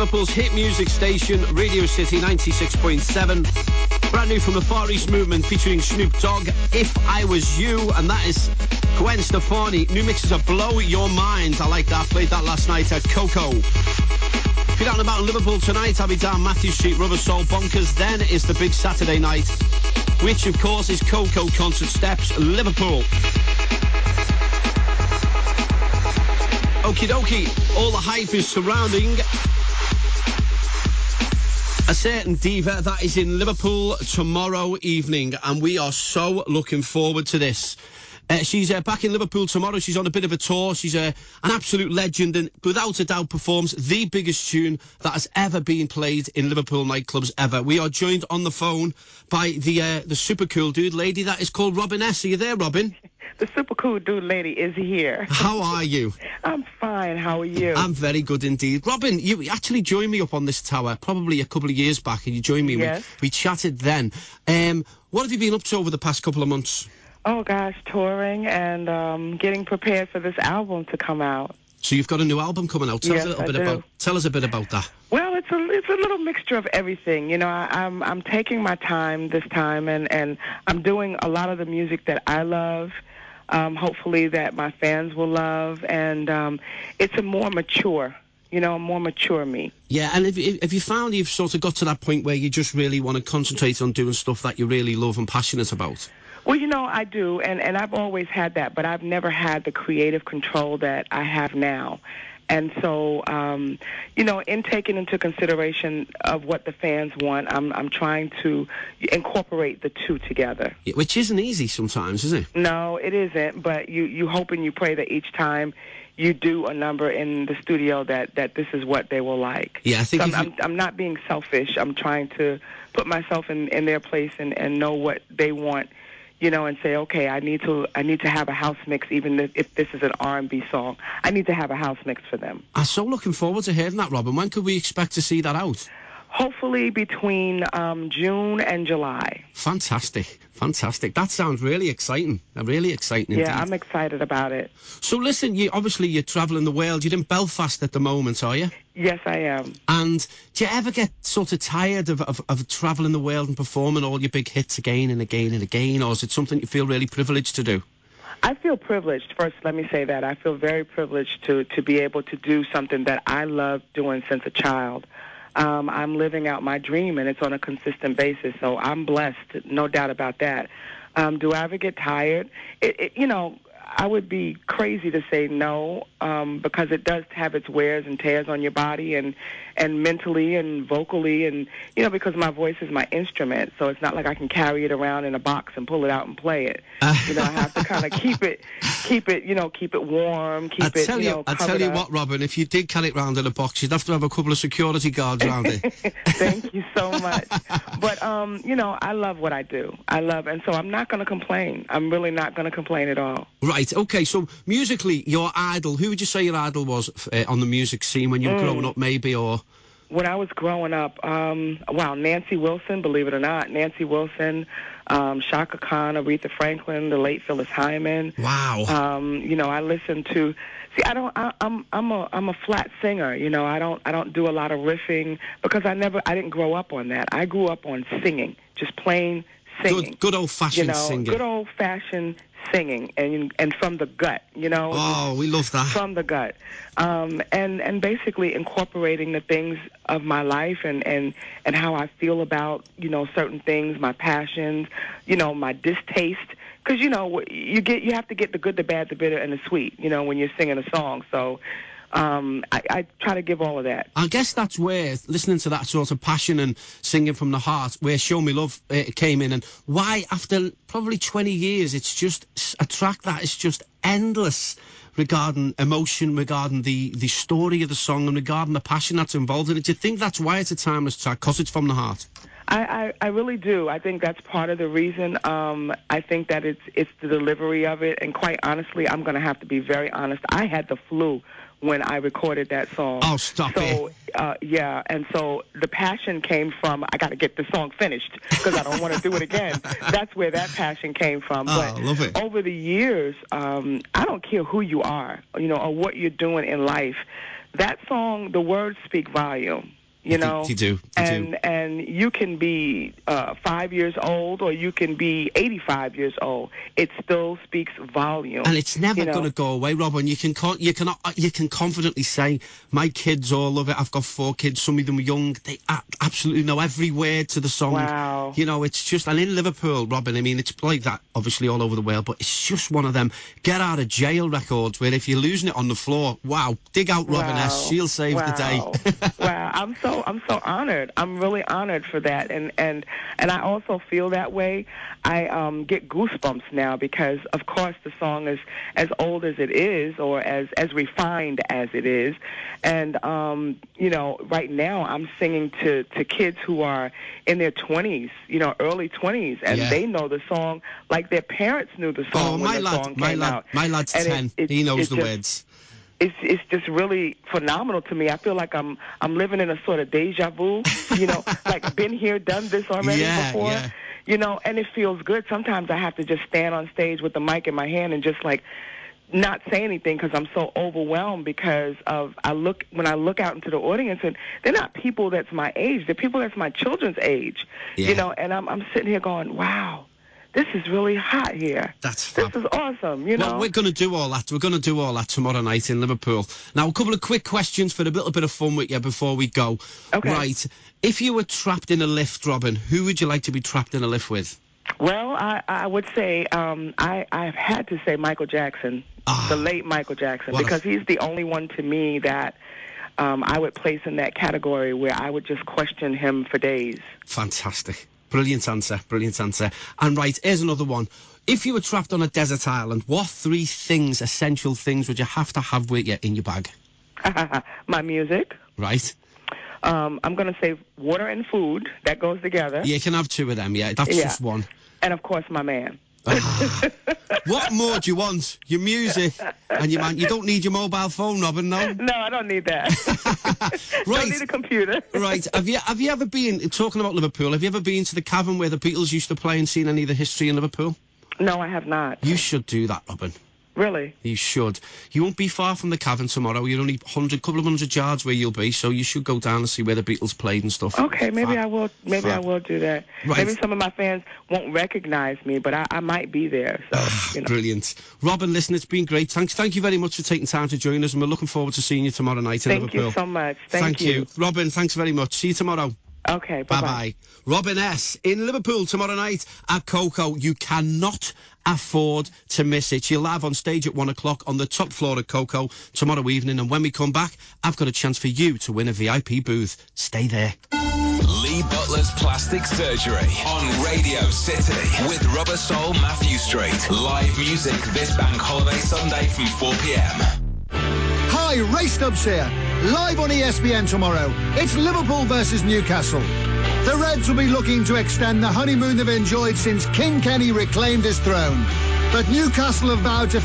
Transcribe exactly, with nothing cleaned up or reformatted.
Liverpool's hit music station, Radio City ninety-six point seven. Brand new from the Far East Movement featuring Snoop Dogg, If I Was You, and that is Gwen Stefani. New mixes of Blow Your Mind. I like that. Played that last night at Coco. If you're down about in Liverpool tonight, I'll be down Matthew Street, Rubber Soul Bonkers. Then is the big Saturday night, which of course is Coco Concert Steps, Liverpool. Okie dokie, all the hype is surrounding a certain diva that is in Liverpool tomorrow evening, and we are so looking forward to this. Uh, she's uh, back in Liverpool tomorrow. She's on a bit of a tour. She's uh, an absolute legend and without a doubt performs the biggest tune that has ever been played in Liverpool nightclubs ever. We are joined on the phone by the uh, the super cool dude lady that is called Robin S. Are you there, Robin? The super cool dude lady is here. How are you? I'm fine. How are you? I'm very good indeed. Robin, you actually joined me up on this tower probably a couple of years back, and you joined me. Yes. We, we chatted then. Um, what have you been up to over the past couple of months? Oh, gosh, touring and um, getting prepared for this album to come out. So you've got a new album coming out. Tell Yes, us a little I bit do. about. Tell us a bit about that. Well, it's a it's a little mixture of everything. You know, I, I'm I'm taking my time this time, and, and I'm doing a lot of the music that I love. Um, hopefully, that my fans will love, and um, it's a more mature. You know, a more mature me. Yeah, and if, if, if you found you've sort of got to that point where you just really want to concentrate on doing stuff that you really love and passionate about. Well, you know, I do, and, and I've always had that, but I've never had the creative control that I have now. And so, um, you know, in taking into consideration of what the fans want, I'm I'm trying to incorporate the two together. Yeah, which isn't easy sometimes, is it? No, it isn't, but you, you hope and you pray that each time you do a number in the studio that, that this is what they will like. Yeah, I think so if I'm, you... I'm, I'm not being selfish. I'm trying to put myself in, in their place and, and know what they want. You know, and say, okay, I need to, I need to have a house mix, even if, if this is an R and B song. I need to have a house mix for them. I'm so looking forward to hearing that, Robin. When could we expect to see that out? Hopefully between um, June and July. Fantastic, fantastic. That sounds really exciting. Really exciting indeed. Yeah, I'm excited about it. So listen, you obviously you're travelling the world. You're in Belfast at the moment, are you? Yes, I am. And do you ever get sort of tired of, of, of travelling the world and performing all your big hits again and again and again, or is it something you feel really privileged to do? I feel privileged. First, let me say that. I feel very privileged to, to be able to do something that I love doing since a child. Um, I'm living out my dream, and it's on a consistent basis, so I'm blessed, no doubt about that. Um, do I ever get tired? It, it, you know, I would be crazy to say no, um, because it does have its wears and tears on your body and, and mentally and vocally, and, you know, because my voice is my instrument, so it's not like I can carry it around in a box and pull it out and play it. You know, I have to kind of keep it, keep it, you know, keep it warm, keep I it, tell you know, I tell you up. what, Robin, if you did carry it round in a box, you'd have to have a couple of security guards around it. Thank you so much. But, um, you know, I love what I do. I love, and so I'm not going to complain. I'm really not going to complain at all. Right, okay, so musically, your idol, who would you say your idol was uh, on the music scene when you were Mm. growing up, maybe, or... When I was growing up, um, wow, Nancy Wilson, believe it or not, Nancy Wilson, um, Shaka Khan, Aretha Franklin, the late Phyllis Hyman. Wow. Um, you know, I listen to. See, I don't. I, I'm I'm a I'm a flat singer. You know, I don't I don't do a lot of riffing because I never I didn't grow up on that. I grew up on singing, just plain singing. Good, good old-fashioned you know, singing. Good old-fashioned singing, and and from the gut. You know. Oh, we love that. From the gut. Um, and, and basically incorporating the things of my life and, and, and how I feel about, you know, certain things, my passions, you know, my distaste. Because, you know, you get you have to get the good, the bad, the bitter, and the sweet, you know, when you're singing a song. So um, I, I try to give all of that. I guess that's where, listening to that sort of passion and singing from the heart, where Show Me Love uh, came in, and why, after probably twenty years, it's just a track that is just endless regarding emotion, regarding the, the story of the song, and regarding the passion that's involved in it. Do you think that's why it's a timeless track, because it's from the heart? I, I, I really do. I think that's part of the reason. Um, I think that it's it's the delivery of it, and quite honestly, I'm going to have to be very honest. I had the flu when I recorded that song. Oh, stop so, it. Uh, yeah, and so the passion came from, I got to get the song finished because I don't want to do it again. That's where that passion came from. Oh, but love it. over the years, um, I don't care who you are, you know, or what you're doing in life. That song, the words speak volume. You know, you do, you and do. and you can be uh, five years old, or you can be eighty-five years old. It still speaks volume, and it's never you know? going to go away, Robin. You can con- you can you can confidently say, my kids all love it. I've got four kids. Some of them are young. They a- absolutely know every word to the song. Wow. You know, it's just, and in Liverpool, Robin, I mean, it's like that, obviously all over the world, but it's just one of them get out of jail records where if you're losing it on the floor, wow, dig out Robin Wow. S. She'll save wow. the day. Wow, I'm so I'm so honored. I'm really honored for that, and and and I also feel that way. I um, get goosebumps now because, of course, the song is as old as it is, or as as refined as it is, and um, you know, right now I'm singing to to kids who are in their twenties, you know, early twenties, and Yeah. they know the song like their parents knew the song Oh, when my the lad, song my came lad, out. my lad's And ten. It, it, he knows it the just, words. It's it's just really phenomenal to me. I feel like I'm I'm living in a sort of deja vu, you know, like been here, done this already Yeah, before, yeah. you know, and it feels good. Sometimes I have to just stand on stage with the mic in my hand and just like not say anything because I'm so overwhelmed because of I look when I look out into the audience and they're not people that's my age, they're people that's my children's age, Yeah. you know, and I'm I'm sitting here going, wow. This is really hot here. That's fab. This is awesome, you know. Well, we're going to do all that. We're going to do all that tomorrow night in Liverpool. Now, a couple of quick questions for a little bit of fun with you before we go. Okay. Right. If you were trapped in a lift, Robin, who would you like to be trapped in a lift with? Well, I, I would say um, I, I've had to say Michael Jackson, Ah, the late Michael Jackson, what a- because he's the only one to me that um, I would place in that category where I would just question him for days. Fantastic. Brilliant answer. Brilliant answer. And right, here's another one. If you were trapped on a desert island, what three things, essential things, would you have to have with you in your bag? My music. Right. Um, I'm going to say water and food. That goes together. You can have two of them, yeah. That's Yeah. just one. And, of course, my man. Ah, what more do you want? Your music and your man. You don't need your mobile phone, Robin, no? No, I don't need that. Right. Don't need a computer. Right. Have you have you ever been, talking about Liverpool, have you ever been to the cavern where the Beatles used to play and seen any of the history in Liverpool? No, I have not. You should do that, Robin. Really? You should. You won't be far from the cavern tomorrow. You're only a hundred, couple of hundred yards where you'll be, so you should go down and see where the Beatles played and stuff. Okay, maybe Fab. I will. Maybe Fab. I will do that. Right. Maybe some of my fans won't recognize me, but I, I might be there. So, you know. Brilliant. Robin, listen, it's been great. Thanks. Thank you very much for taking time to join us, and we're looking forward to seeing you tomorrow night in Thank Liverpool. you so much. Thank, Thank you. Robin, thanks very much. See you tomorrow. Okay, bye-bye. Bye-bye. Robin S. in Liverpool tomorrow night at Coco. You cannot afford to miss it. She'll live on stage at one o'clock on the top floor at Coco tomorrow evening. And when we come back, I've got a chance for you to win a V I P booth. Stay there. Lee Butler's Plastic Surgery on Radio City with Rubber Soul Matthew Street. Live music this bank holiday Sunday from four p.m. Hi, Ray Stubbs here. Live on E S P N tomorrow. It's Liverpool versus Newcastle. The Reds will be looking to extend the honeymoon they've enjoyed since King Kenny reclaimed his throne. But Newcastle have vowed to